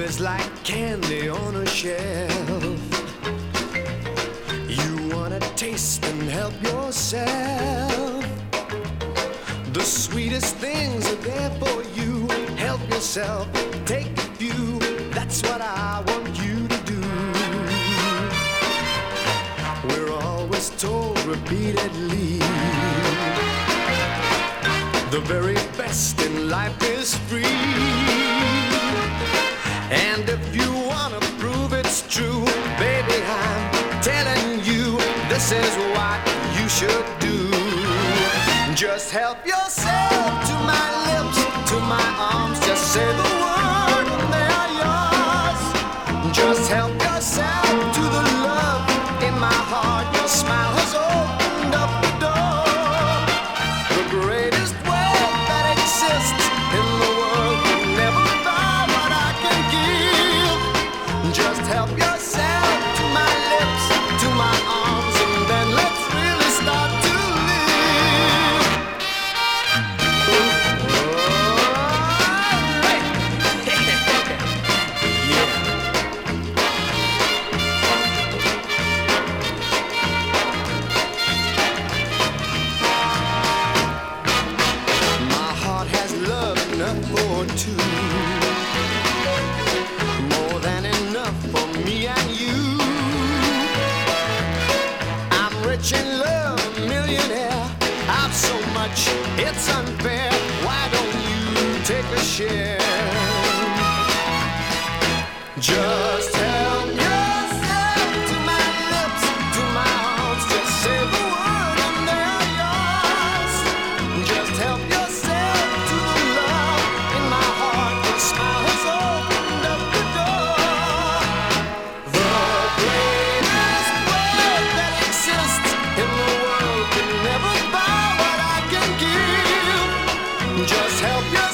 is like candy on a shelf. You wanna taste and help yourself. The sweetest things are there for you. Help yourself, take a few. That's what I want you to do. We're always told repeatedly, the very best in life is free. And if you wanna prove it's true, baby, I'm telling you, this is what you should do. Just help yourself to my lips, to my arms. Just say the word and they are yours. Just help yourself to the love in my heart. Your smile has opened up the door. The greatest wealth that exists in the world can never buy what I can give. Just help yourself to my lips, to my arms, and then let's really start to live. My heart has love enough for two, more than enough for me and you. I'm rich in love, a millionaire. I've so much, it's unfair. Why don't you take a share? Just help yourself to my lips, to my arms. Just say the word and they are yours. Just help yourself to the love in my heart. Your smile has opened up the door. The greatest wealth that exists in the world can never buy what I can give. Just help yourself